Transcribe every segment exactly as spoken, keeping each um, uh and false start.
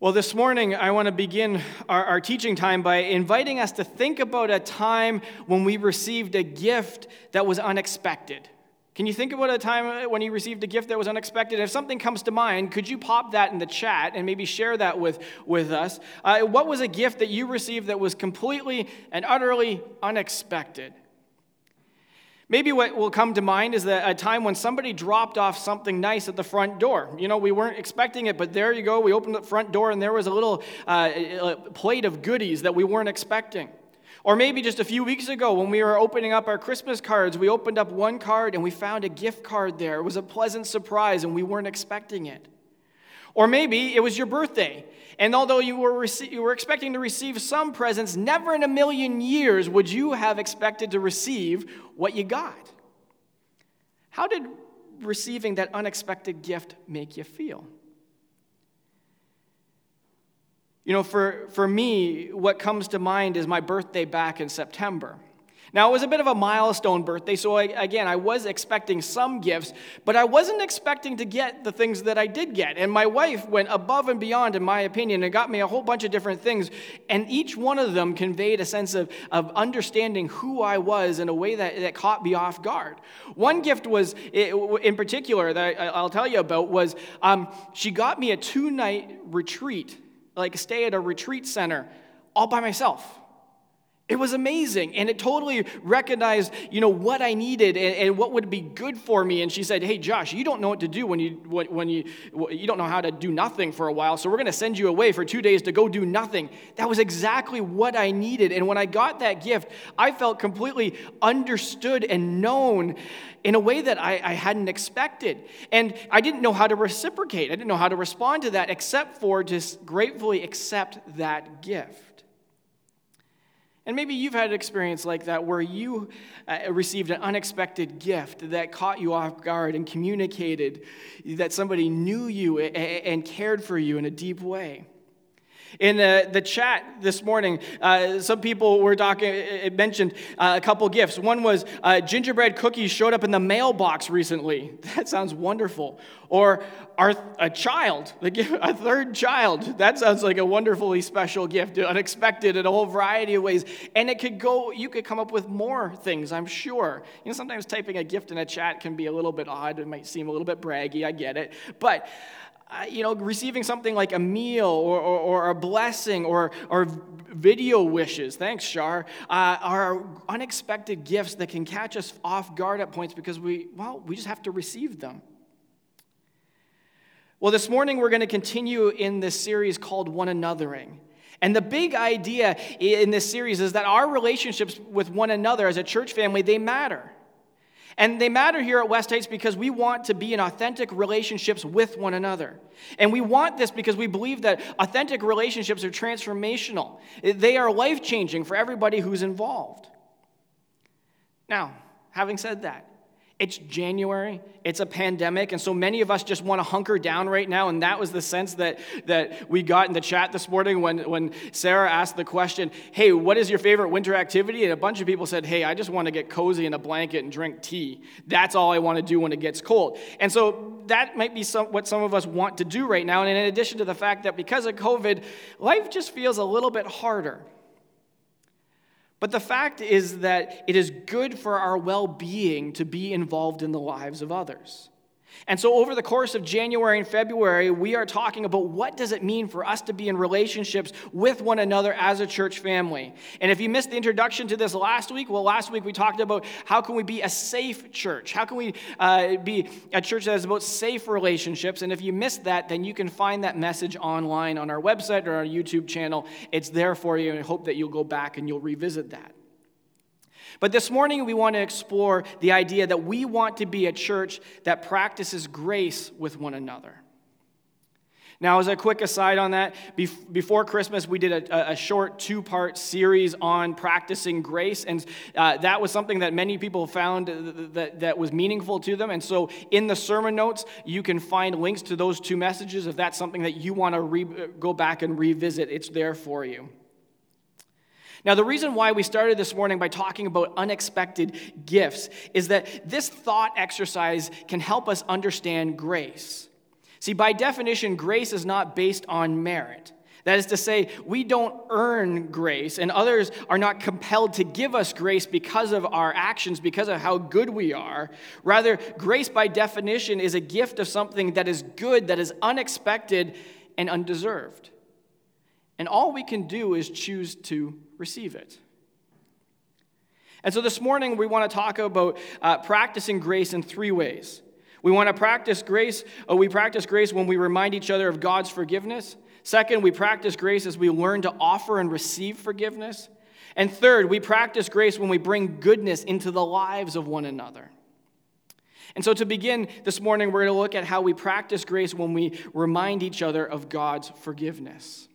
Well, this morning, I want to begin our, our teaching time by inviting us to think about a time when we received a gift that was unexpected. Can you think about a time when you received a gift that was unexpected? If something comes to mind, could you pop that in the chat and maybe share that with, with us? Uh, what was a gift that you received that was completely and utterly unexpected? Maybe what will come to mind is that a time when somebody dropped off something nice at the front door. You know, we weren't expecting it, but there you go. We opened the front door and there was a little uh, plate of goodies that we weren't expecting. Or maybe just a few weeks ago when we were opening up our Christmas cards, we opened up one card and we found a gift card there. It was a pleasant surprise and we weren't expecting it. Or maybe it was your birthday, and although you were rece- you were expecting to receive some presents, never in a million years would you have expected to receive what you got. How did receiving that unexpected gift make you feel? You know, for, for me, what comes to mind is my birthday back in September. Now, it was a bit of a milestone birthday, so I, again, I was expecting some gifts, but I wasn't expecting to get the things that I did get. And my wife went above and beyond, in my opinion, and got me a whole bunch of different things, and each one of them conveyed a sense of, of understanding who I was in a way that, that caught me off guard. One gift was, in particular, that I'll tell you about, was um, she got me a two-night retreat, like a stay at a retreat center, all by myself. It was amazing, and it totally recognized, you know, what I needed and, and what would be good for me. And she said, "Hey, Josh, you don't know what to do when you when you you don't know how to do nothing for a while. So we're going to send you away for two days to go do nothing." That was exactly what I needed. And when I got that gift, I felt completely understood and known in a way that I, I hadn't expected. And I didn't know how to reciprocate. I didn't know how to respond to that, except for just gratefully accept that gift. And maybe you've had an experience like that where you uh, received an unexpected gift that caught you off guard and communicated that somebody knew you and, and cared for you in a deep way. In the, the chat this morning, uh, some people were talking, it mentioned uh, a couple gifts. One was uh, gingerbread cookies showed up in the mailbox recently. That sounds wonderful. Or our, a child, a third child. That sounds like a wonderfully special gift, unexpected in a whole variety of ways. And it could go, you could come up with more things, I'm sure. You know, sometimes typing a gift in a chat can be a little bit odd. It might seem a little bit braggy, I get it. But Uh, you know, receiving something like a meal or, or, or a blessing or, or video wishes, thanks, Shar, uh, are unexpected gifts that can catch us off guard at points because we, well, we just have to receive them. Well, this morning we're going to continue in this series called One Anothering. And the big idea in this series is that our relationships with one another as a church family, they matter. And they matter here at West Heights because we want to be in authentic relationships with one another. And we want this because we believe that authentic relationships are transformational. They are life-changing for everybody who's involved. Now, having said that, it's January, it's a pandemic, and so many of us just want to hunker down right now, and that was the sense that, that we got in the chat this morning when, when Sarah asked the question, "Hey, what is your favorite winter activity?" And a bunch of people said, "Hey, I just want to get cozy in a blanket and drink tea. That's all I want to do when it gets cold." And so that might be some, what some of us want to do right now, and in addition to the fact that because of COVID, life just feels a little bit harder. But the fact is that it is good for our well-being to be involved in the lives of others. And so over the course of January and February, we are talking about what does it mean for us to be in relationships with one another as a church family. And if you missed the introduction to this last week, well, last week we talked about how can we be a safe church? How can we uh, be a church that is about safe relationships? And if you missed that, then you can find that message online on our website or our YouTube channel. It's there for you, and I hope that you'll go back and you'll revisit that. But this morning, we want to explore the idea that we want to be a church that practices grace with one another. Now, as a quick aside on that, before Christmas, we did a, a short two-part series on practicing grace, and uh, that was something that many people found that, that was meaningful to them. And so in the sermon notes, you can find links to those two messages. If that's something that you want to re- go back and revisit, it's there for you. Now, the reason why we started this morning by talking about unexpected gifts is that this thought exercise can help us understand grace. See, by definition, grace is not based on merit. That is to say, we don't earn grace, and others are not compelled to give us grace because of our actions, because of how good we are. Rather, grace by definition is a gift of something that is good, that is unexpected and undeserved. And all we can do is choose to receive it. And so this morning, we want to talk about uh, practicing grace in three ways. We want to practice grace, or we practice grace when we remind each other of God's forgiveness. Second, we practice grace as we learn to offer and receive forgiveness. And third, we practice grace when we bring goodness into the lives of one another. And so to begin this morning, we're going to look at how we practice grace when we remind each other of God's forgiveness.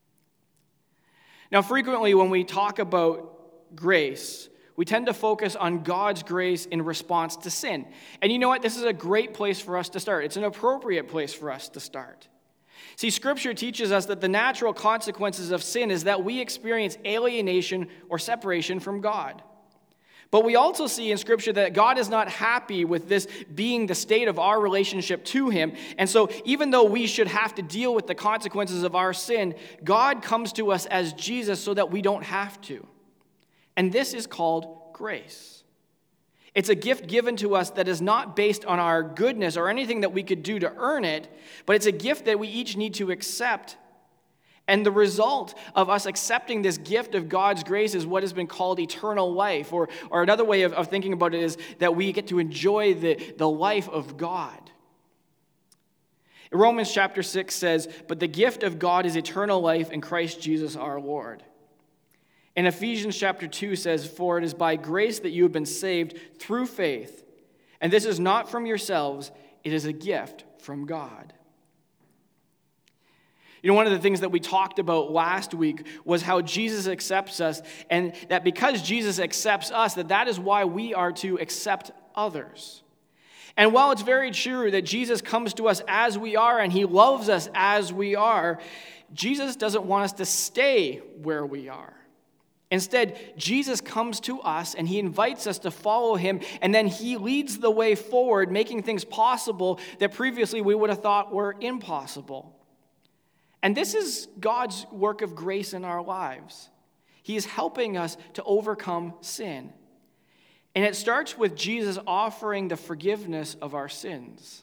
Now, frequently when we talk about grace, we tend to focus on God's grace in response to sin. And you know what? This is a great place for us to start. It's an appropriate place for us to start. See, Scripture teaches us that the natural consequences of sin is that we experience alienation or separation from God. But we also see in Scripture that God is not happy with this being the state of our relationship to Him. And so even though we should have to deal with the consequences of our sin, God comes to us as Jesus so that we don't have to. And this is called grace. It's a gift given to us that is not based on our goodness or anything that we could do to earn it, but it's a gift that we each need to accept. And the result of us accepting this gift of God's grace is what has been called eternal life. Or, or another way of, of thinking about it is that we get to enjoy the, the life of God. Romans chapter six says, "But the gift of God is eternal life in Christ Jesus our Lord." And Ephesians chapter two says, "For it is by grace that you have been saved through faith. And this is not from yourselves, it is a gift from God." You know, one of the things that we talked about last week was how Jesus accepts us, and that because Jesus accepts us, that that is why we are to accept others. And while it's very true that Jesus comes to us as we are and He loves us as we are, Jesus doesn't want us to stay where we are. Instead, Jesus comes to us and He invites us to follow Him, and then He leads the way forward, making things possible that previously we would have thought were impossible. And this is God's work of grace in our lives. He is helping us to overcome sin. And it starts with Jesus offering the forgiveness of our sins.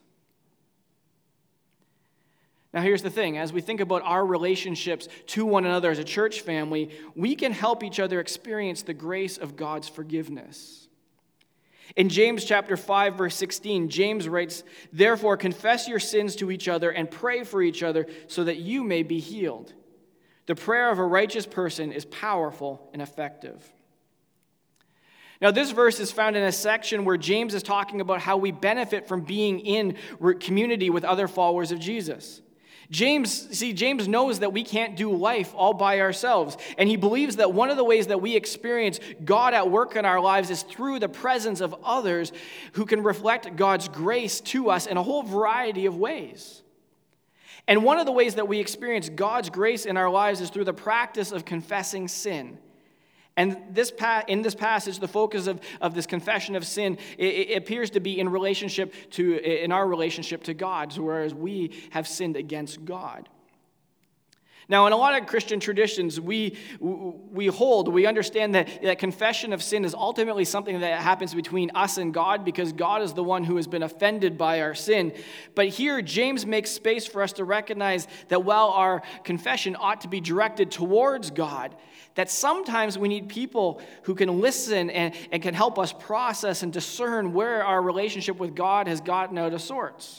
Now, here's the thing. As we think about our relationships to one another as a church family, we can help each other experience the grace of God's forgiveness. In James chapter five, verse sixteen, James writes, "Therefore, confess your sins to each other and pray for each other so that you may be healed. The prayer of a righteous person is powerful and effective." Now, this verse is found in a section where James is talking about how we benefit from being in community with other followers of Jesus. James, see, James knows that we can't do life all by ourselves, and he believes that one of the ways that we experience God at work in our lives is through the presence of others who can reflect God's grace to us in a whole variety of ways. And one of the ways that we experience God's grace in our lives is through the practice of confessing sin. And this pa- in this passage, the focus of, of this confession of sin, it, it appears to be in relationship to, in our relationship to God, whereas we have sinned against God. Now, in a lot of Christian traditions, we we hold, we understand that, that confession of sin is ultimately something that happens between us and God, because God is the one who has been offended by our sin. But here, James makes space for us to recognize that while our confession ought to be directed towards God, that sometimes we need people who can listen and, and can help us process and discern where our relationship with God has gotten out of sorts.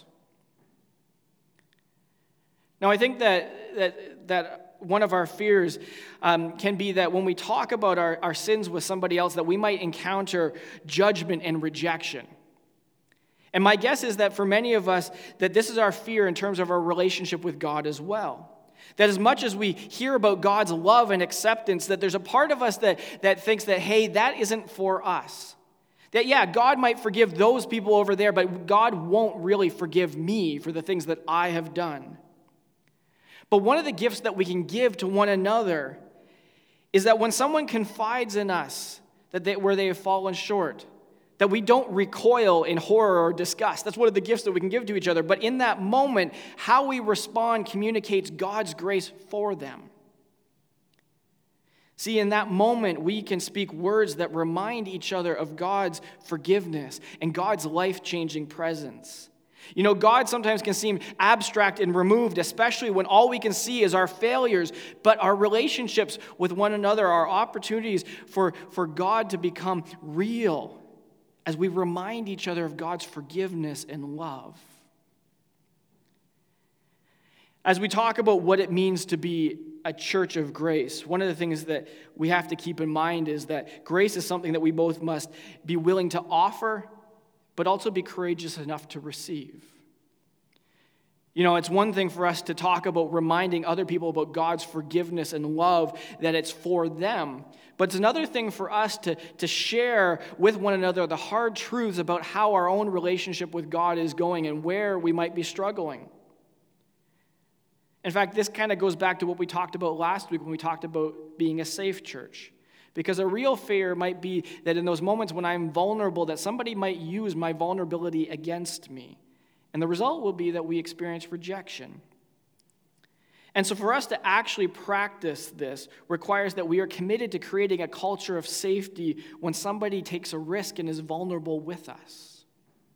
Now, I think that that, that one of our fears um, can be that when we talk about our, our sins with somebody else, that we might encounter judgment and rejection. And my guess is that for many of us, that this is our fear in terms of our relationship with God as well. That as much as we hear about God's love and acceptance, that there's a part of us that, that thinks that, hey, that isn't for us. That, yeah, God might forgive those people over there, but God won't really forgive me for the things that I have done. But one of the gifts that we can give to one another is that when someone confides in us that they, where they have fallen short, that we don't recoil in horror or disgust. That's one of the gifts that we can give to each other. But in that moment, how we respond communicates God's grace for them. See, in that moment, we can speak words that remind each other of God's forgiveness and God's life-changing presence. You know, God sometimes can seem abstract and removed, especially when all we can see is our failures, but our relationships with one another are opportunities for, for God to become real as we remind each other of God's forgiveness and love. As we talk about what it means to be a church of grace, one of the things that we have to keep in mind is that grace is something that we both must be willing to offer, but also be courageous enough to receive. You know, it's one thing for us to talk about reminding other people about God's forgiveness and love, that it's for them. But it's another thing for us to, to share with one another the hard truths about how our own relationship with God is going and where we might be struggling. In fact, this kind of goes back to what we talked about last week when we talked about being a safe church. Because a real fear might be that in those moments when I'm vulnerable, that somebody might use my vulnerability against me. And the result will be that we experience rejection. And so for us to actually practice this requires that we are committed to creating a culture of safety when somebody takes a risk and is vulnerable with us.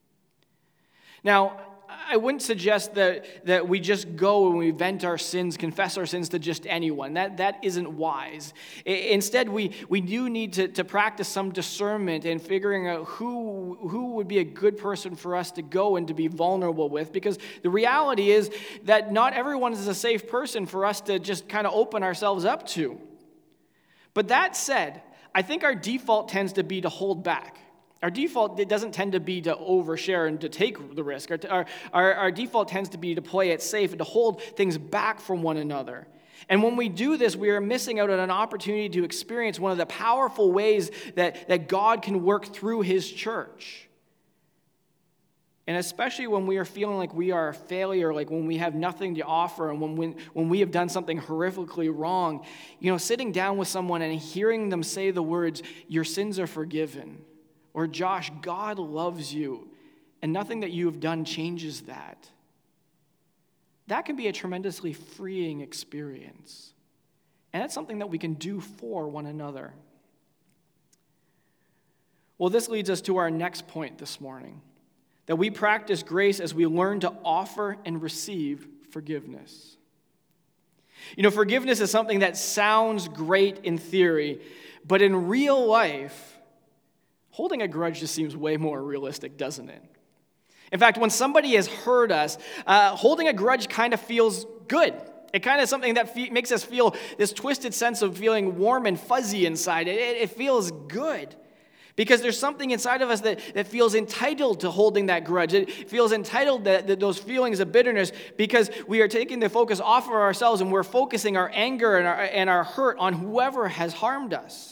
Now, I wouldn't suggest that, that we just go and we vent our sins, confess our sins to just anyone. That, that isn't wise. I, instead, we, we do need to, to practice some discernment in figuring out who, who would be a good person for us to go and to be vulnerable with. Because the reality is that not everyone is a safe person for us to just kind of open ourselves up to. But that said, I think our default tends to be to hold back. Our default it doesn't tend to be to overshare and to take the risk. Our, our, our default tends to be to play it safe and to hold things back from one another. And when we do this, we are missing out on an opportunity to experience one of the powerful ways that, that God can work through his church. And especially when we are feeling like we are a failure, like when we have nothing to offer, and when, when, when we have done something horrifically wrong, you know, sitting down with someone and hearing them say the words, "Your sins are forgiven," or "Josh, God loves you, and nothing that you have done changes that." That can be a tremendously freeing experience. And that's something that we can do for one another. Well, this leads us to our next point this morning, that we practice grace as we learn to offer and receive forgiveness. You know, forgiveness is something that sounds great in theory, but in real life, holding a grudge just seems way more realistic, doesn't it? In fact, when somebody has hurt us, uh, holding a grudge kind of feels good. It kind of something that fe- makes us feel this twisted sense of feeling warm and fuzzy inside. It, it, it feels good. Because there's something inside of us that, that feels entitled to holding that grudge. It feels entitled to, to those feelings of bitterness because we are taking the focus off of ourselves and we're focusing our anger and our, and our hurt on whoever has harmed us.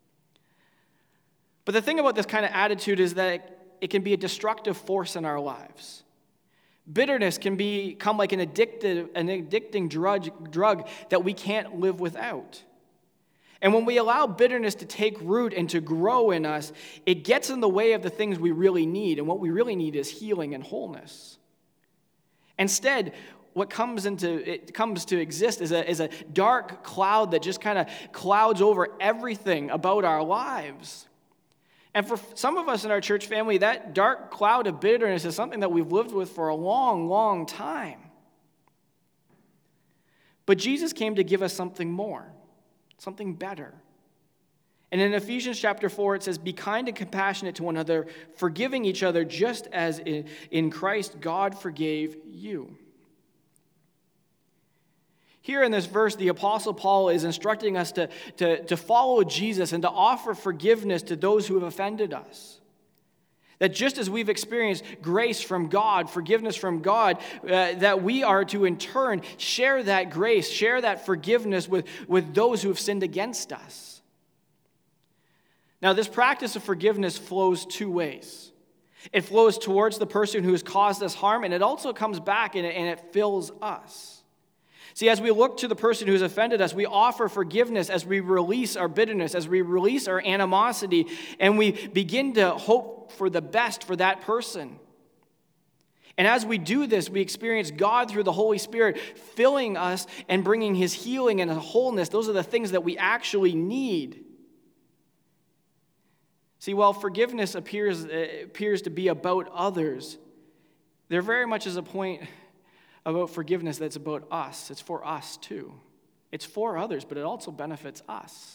But the thing about this kind of attitude is that it can be a destructive force in our lives. Bitterness can become like an addictive, an addicting drug, drug that we can't live without. And when we allow bitterness to take root and to grow in us, it gets in the way of the things we really need. And what we really need is healing and wholeness. Instead, what comes into it comes to exist is a, is a dark cloud that just kind of clouds over everything about our lives. And for some of us in our church family, that dark cloud of bitterness is something that we've lived with for a long, long time. But Jesus came to give us something more, something better. And in Ephesians chapter four, it says, "Be kind and compassionate to one another, forgiving each other just as in, in Christ God forgave you." Here in this verse, the Apostle Paul is instructing us to, to, to follow Jesus and to offer forgiveness to those who have offended us. That just as we've experienced grace from God, forgiveness from God, uh, that we are to in turn share that grace, share that forgiveness with, with those who have sinned against us. Now, this practice of forgiveness flows two ways. It flows towards the person who has caused us harm, and it also comes back and it, and it fills us. See, as we look to the person who's offended us, we offer forgiveness as we release our bitterness, as we release our animosity, and we begin to hope for the best for that person. And as we do this, we experience God through the Holy Spirit filling us and bringing his healing and wholeness. Those are the things that we actually need. See, while forgiveness appears, appears to be about others, there very much is a point about forgiveness that's about us. It's for us too. It's for others, but it also benefits us.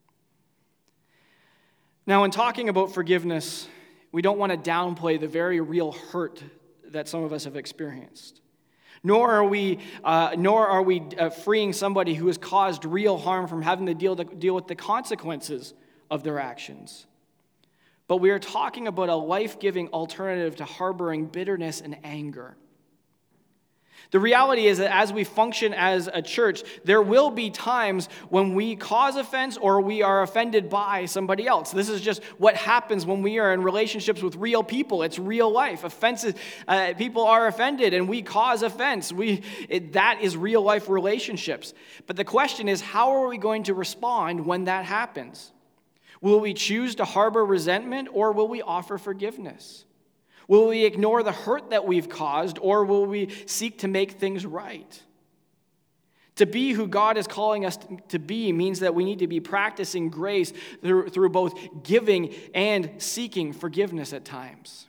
Now, in talking about forgiveness, we don't want to downplay the very real hurt that some of us have experienced. Nor are we, uh, nor are we uh, freeing somebody who has caused real harm from having to deal, to deal with the consequences of their actions. But we are talking about a life-giving alternative to harboring bitterness and anger. The reality is that as we function as a church, there will be times when we cause offense or we are offended by somebody else. This is just what happens when we are in relationships with real people. It's real life. Offenses, uh, people are offended and we cause offense. We it, that is real life relationships. But the question is, how are we going to respond when that happens? Will we choose to harbor resentment or will we offer forgiveness? Will we ignore the hurt that we've caused, or will we seek to make things right? To be who God is calling us to be means that we need to be practicing grace through, through both giving and seeking forgiveness at times.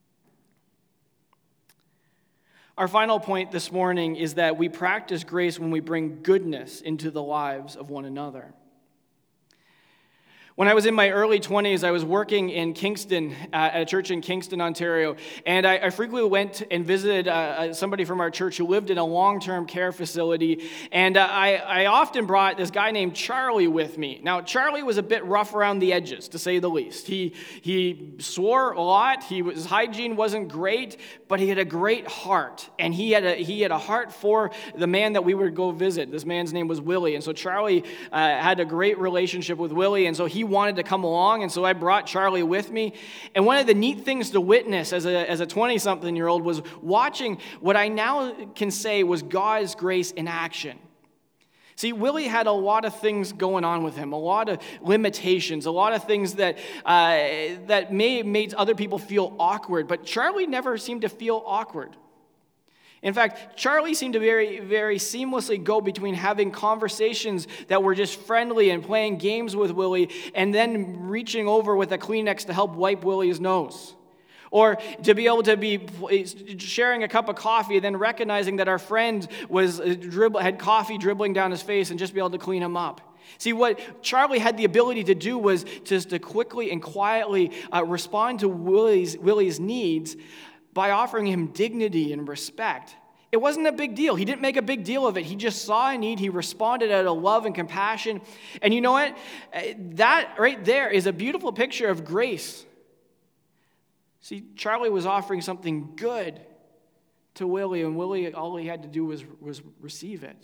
Our final point this morning is that we practice grace when we bring goodness into the lives of one another. When I was in my early twenties, I was working in Kingston, uh, at a church in Kingston, Ontario, and I, I frequently went and visited uh, somebody from our church who lived in a long-term care facility, and uh, I, I often brought this guy named Charlie with me. Now, Charlie was a bit rough around the edges, to say the least. He he swore a lot, he, his hygiene wasn't great, but he had a great heart, and he had a, he had a heart for the man that we would go visit. This man's name was Willie, and so Charlie uh, had a great relationship with Willie, and so he wanted to come along, and so I brought Charlie with me. And one of the neat things to witness as a as a twenty-something-year-old was watching what I now can say was God's grace in action. See, Willie had a lot of things going on with him, a lot of limitations, a lot of things that uh, that may made other people feel awkward, but Charlie never seemed to feel awkward. In fact, Charlie seemed to very, very seamlessly go between having conversations that were just friendly and playing games with Willie and then reaching over with a Kleenex to help wipe Willie's nose. Or to be able to be sharing a cup of coffee and then recognizing that our friend was dribble, had coffee dribbling down his face and just be able to clean him up. See, what Charlie had the ability to do was just to quickly and quietly uh, respond to Willie's, Willie's needs by offering him dignity and respect. It wasn't a big deal. He didn't make a big deal of it. He just saw a need. He responded out of love and compassion. And you know what? That right there is a beautiful picture of grace. See, Charlie was offering something good to Willie, and Willie, all he had to do was, was receive it.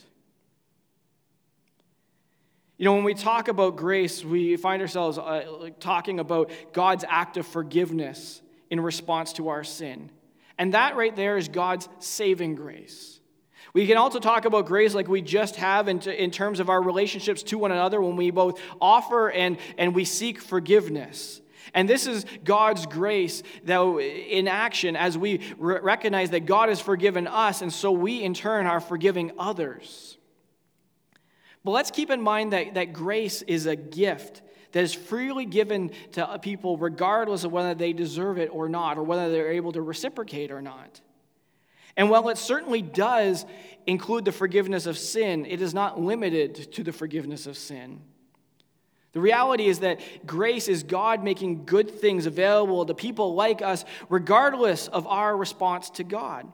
You know, when we talk about grace, we find ourselves uh, talking about God's act of forgiveness in response to our sin. And that right there is God's saving grace. We can also talk about grace like we just have in, in terms of our relationships to one another when we both offer and, and we seek forgiveness. And this is God's grace that in action as we re- recognize that God has forgiven us, and so we in turn are forgiving others. But let's keep in mind that, that grace is a gift that is freely given to people regardless of whether they deserve it or not, or whether they're able to reciprocate or not. And while it certainly does include the forgiveness of sin, it is not limited to the forgiveness of sin. The reality is that grace is God making good things available to people like us regardless of our response to God.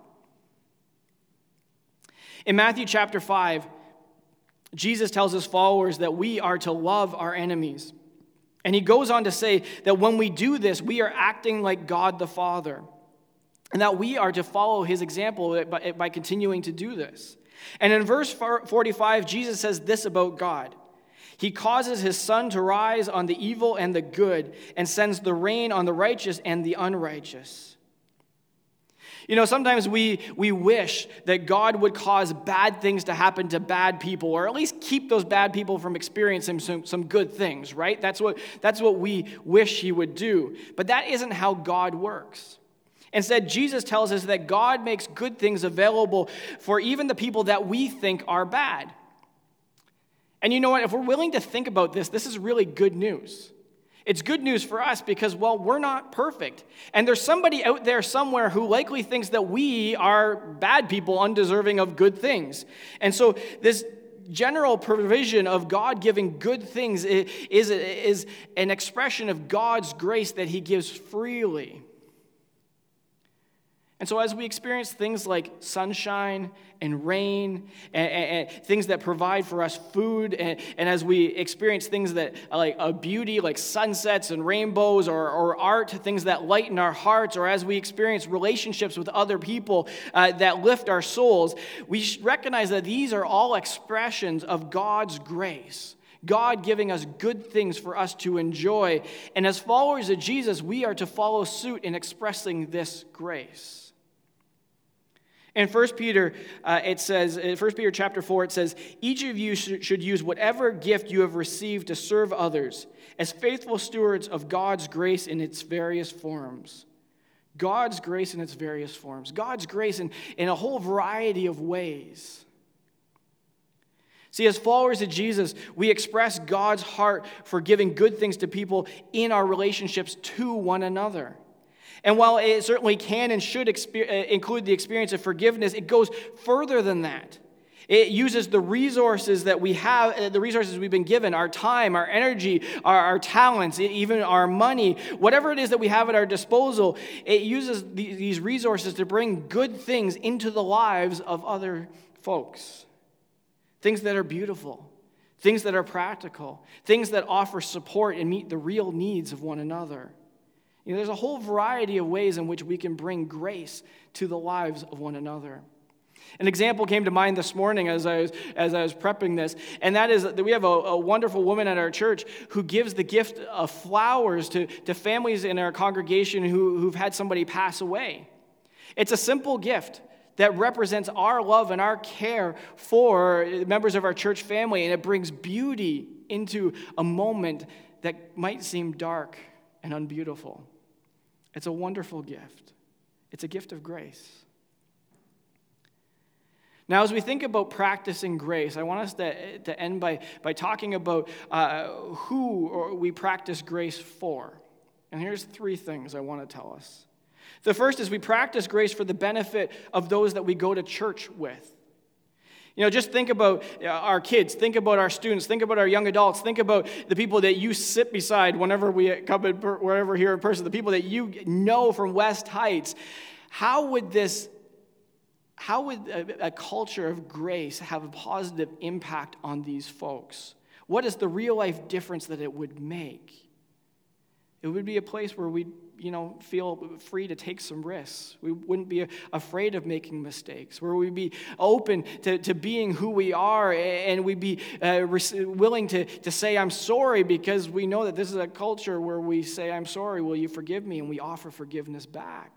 In Matthew chapter five, Jesus tells his followers that we are to love our enemies. And he goes on to say that when we do this, we are acting like God the Father, and that we are to follow his example by, by continuing to do this. And in verse forty-five, Jesus says this about God. He causes his sun to rise on the evil and the good, and sends the rain on the righteous and the unrighteous. You know, sometimes we, we wish that God would cause bad things to happen to bad people, or at least keep those bad people from experiencing some, some good things, right? That's what, that's what we wish he would do. But that isn't how God works. Instead, Jesus tells us that God makes good things available for even the people that we think are bad. And you know what? If we're willing to think about this, this is really good news. It's good news for us because, well, we're not perfect. And there's somebody out there somewhere who likely thinks that we are bad people, undeserving of good things. And so this general provision of God giving good things is, is an expression of God's grace that he gives freely. And so as we experience things like sunshine and rain and, and, and things that provide for us food, and, and as we experience things that like a beauty like sunsets and rainbows, or, or art, things that lighten our hearts, or as we experience relationships with other people uh, that lift our souls, we recognize that these are all expressions of God's grace. God giving us good things for us to enjoy. And as followers of Jesus, we are to follow suit in expressing this grace. In First Peter, uh, it says, in First Peter chapter four, it says, each of you sh- should use whatever gift you have received to serve others as faithful stewards of God's grace in its various forms. God's grace in its various forms. God's grace in, in a whole variety of ways. See, as followers of Jesus, we express God's heart for giving good things to people in our relationships to one another. And while it certainly can and should exper- include the experience of forgiveness, it goes further than that. It uses the resources that we have, the resources we've been given, our time, our energy, our, our talents, even our money, whatever it is that we have at our disposal, it uses the, these resources to bring good things into the lives of other folks. Things that are beautiful, things that are practical, things that offer support and meet the real needs of one another. You know, there's a whole variety of ways in which we can bring grace to the lives of one another. An example came to mind this morning as I was, as I was prepping this, and that is that we have a, a wonderful woman at our church who gives the gift of flowers to, to families in our congregation who, who've had somebody pass away. It's a simple gift that represents our love and our care for members of our church family, and it brings beauty into a moment that might seem dark and unbeautiful. It's a wonderful gift. It's a gift of grace. Now, as we think about practicing grace, I want us to, to end by, by talking about uh, who we practice grace for. And here's three things I want to tell us. The first is we practice grace for the benefit of those that we go to church with. You know, just think about our kids, think about our students, think about our young adults, think about the people that you sit beside whenever we come in, wherever here in person, the people that you know from West Heights. How would this, how would a, a culture of grace have a positive impact on these folks? What is the real life difference that it would make? It would be a place where we, you know, feel free to take some risks. We wouldn't be afraid of making mistakes, where we'd be open to, to being who we are, and we'd be uh, willing to, to say, I'm sorry, because we know that this is a culture where we say, I'm sorry, will you forgive me? And we offer forgiveness back.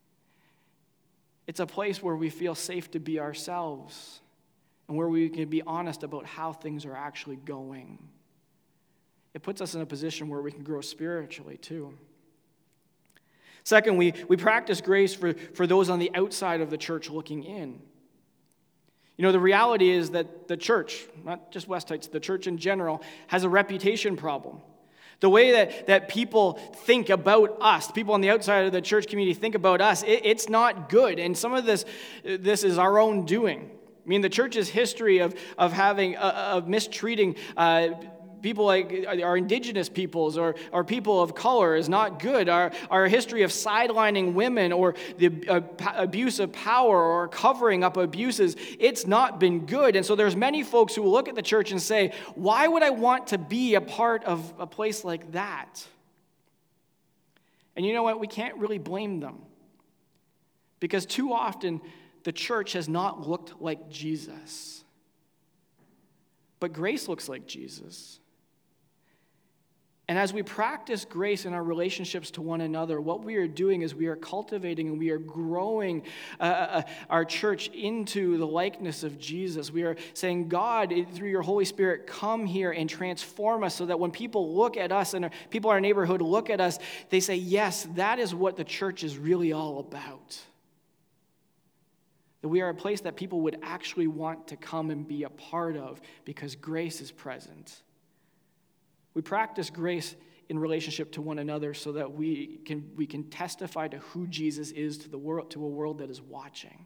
It's a place where we feel safe to be ourselves, and where we can be honest about how things are actually going. It puts us in a position where we can grow spiritually too. Second, we, we practice grace for, for those on the outside of the church looking in. You know, the reality is that the church, not just West Heights, the church in general, has a reputation problem. The way that, that people think about us, people on the outside of the church community think about us, it, it's not good. And some of this, this is our own doing. I mean, the church's history of, of having, uh, of mistreating uh, people like our indigenous peoples or, or people of color is not good. Our, our history of sidelining women or the uh, abuse of power or covering up abuses, it's not been good. And so there's many folks who will look at the church and say, why would I want to be a part of a place like that? And you know what? We can't really blame them. Because too often the church has not looked like Jesus. But grace looks like Jesus. And as we practice grace in our relationships to one another, what we are doing is we are cultivating and we are growing uh, uh, our church into the likeness of Jesus. We are saying, God, through your Holy Spirit, come here and transform us so that when people look at us and our, people in our neighborhood look at us, they say, yes, that is what the church is really all about. That we are a place that people would actually want to come and be a part of because grace is present. We practice grace in relationship to one another so that we can, we can testify to who Jesus is to the world, to a world that is watching.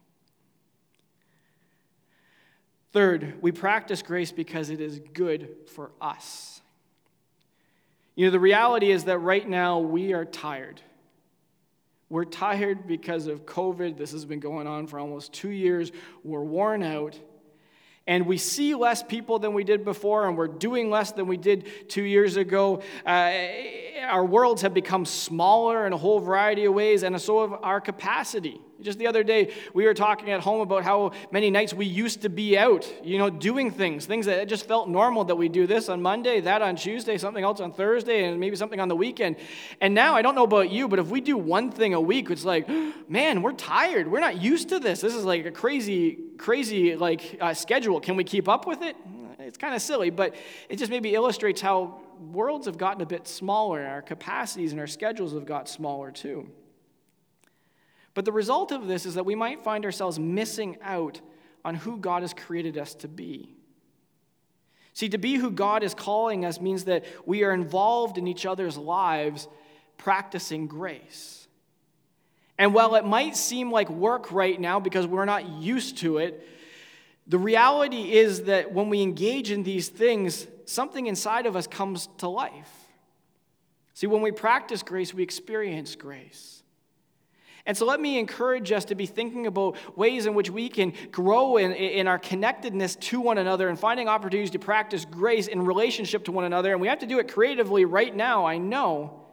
Third, we practice grace because it is good for us. You know, the reality is that right now we are tired. We're tired because of COVID. This has been going on for almost two years. We're worn out. And we see less people than we did before, and we're doing less than we did two years ago. Uh, our worlds have become smaller in a whole variety of ways, and so have our capacity. Just the other day, we were talking at home about how many nights we used to be out, you know, doing things, things that just felt normal that we do this on Monday, that on Tuesday, something else on Thursday, and maybe something on the weekend. And now, I don't know about you, but if we do one thing a week, it's like, man, we're tired. We're not used to this. This is like a crazy, crazy like uh, schedule. Can we keep up with it? It's kind of silly, but it just maybe illustrates how worlds have gotten a bit smaller, and our capacities and our schedules have got smaller too. But the result of this is that we might find ourselves missing out on who God has created us to be. See, to be who God is calling us means that we are involved in each other's lives practicing grace. And while it might seem like work right now because we're not used to it, the reality is that when we engage in these things, something inside of us comes to life. See, when we practice grace, we experience grace. And so let me encourage us to be thinking about ways in which we can grow in, in our connectedness to one another and finding opportunities to practice grace in relationship to one another. And we have to do it creatively right now, I know.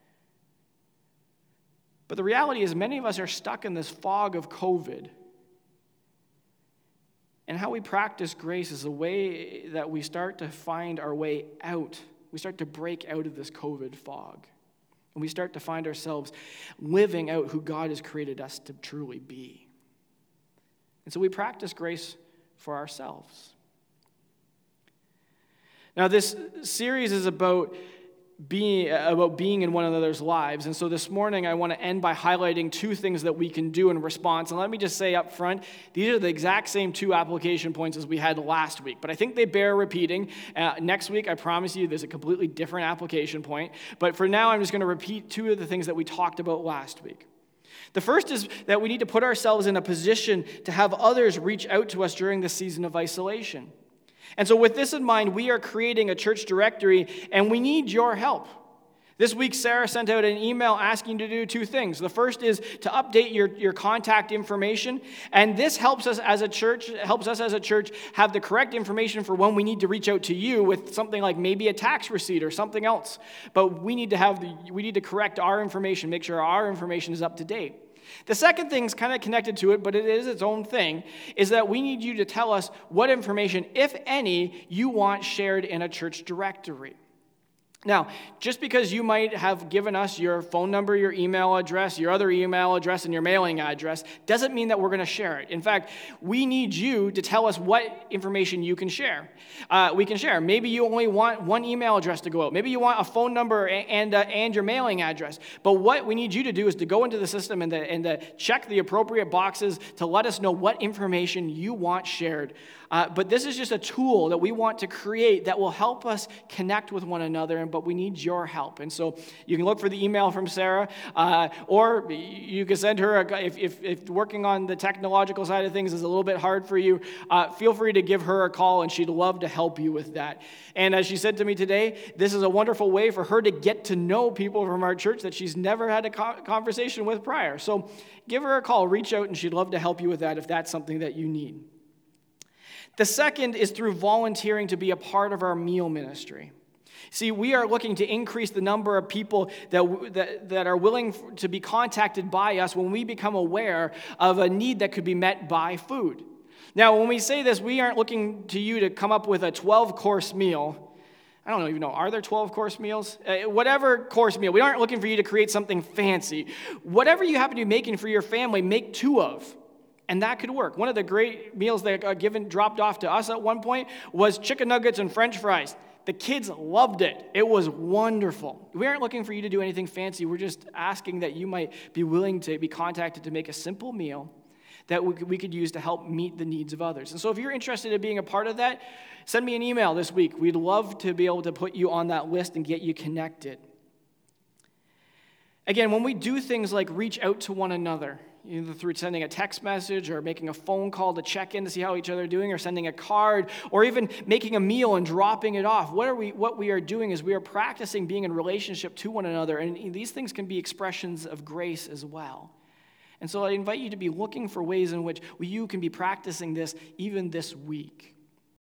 But the reality is many of us are stuck in this fog of COVID. And how we practice grace is a way that we start to find our way out. We start to break out of this COVID fog. And we start to find ourselves living out who God has created us to truly be. And so we practice grace for ourselves. Now, this series is about being, about being in one another's lives. And so this morning, I want to end by highlighting two things that we can do in response. And let me just say up front, these are the exact same two application points as we had last week. But I think they bear repeating. Uh, next week, I promise you, there's a completely different application point. But for now, I'm just going to repeat two of the things that we talked about last week. The first is that we need to put ourselves in a position to have others reach out to us during the season of isolation. And so with this in mind, we are creating a church directory, and we need your help. This week, Sarah sent out an email asking you to do two things. The first is to update your, your contact information, and this helps us as a church, helps us as a church have the correct information for when we need to reach out to you with something like maybe a tax receipt or something else. But we need to have the, we need to correct our information, make sure our information is up to date. The second thing is kind of connected to it, but it is its own thing, is that we need you to tell us what information, if any, you want shared in a church directory. Now, just because you might have given us your phone number, your email address, your other email address, and your mailing address, doesn't mean that we're going to share it. In fact, we need you to tell us what information you can share. Uh, we can share. Maybe you only want one email address to go out. Maybe you want a phone number and and, uh, and your mailing address. But what we need you to do is to go into the system and, to, and to check the appropriate boxes to let us know what information you want shared. Uh, but this is just a tool that we want to create that will help us connect with one another, but we need your help. And so you can look for the email from Sarah, uh, or you can send her, a, if, if, if working on the technological side of things is a little bit hard for you, uh, feel free to give her a call, and she'd love to help you with that. And as she said to me today, this is a wonderful way for her to get to know people from our church that she's never had a co- conversation with prior. So give her a call, reach out, and she'd love to help you with that if that's something that you need. The second is through volunteering to be a part of our meal ministry. See, we are looking to increase the number of people that, that, that are willing to be contacted by us when we become aware of a need that could be met by food. Now, when we say this, we aren't looking to you to come up with a twelve-course meal. I don't even know, are there twelve course meals? Uh, whatever course meal. We aren't looking for you to create something fancy. Whatever you happen to be making for your family, make two of. And that could work. One of the great meals that got given, dropped off to us at one point was chicken nuggets and french fries. The kids loved it. It was wonderful. We aren't looking for you to do anything fancy. We're just asking that you might be willing to be contacted to make a simple meal that we could use to help meet the needs of others. And so if you're interested in being a part of that, send me an email this week. We'd love to be able to put you on that list and get you connected. Again, when we do things like reach out to one another, either through sending a text message or making a phone call to check in to see how each other are doing, or sending a card, or even making a meal and dropping it off, what are we? What we are doing is we are practicing being in relationship to one another, and these things can be expressions of grace as well. And so I invite you to be looking for ways in which you can be practicing this even this week.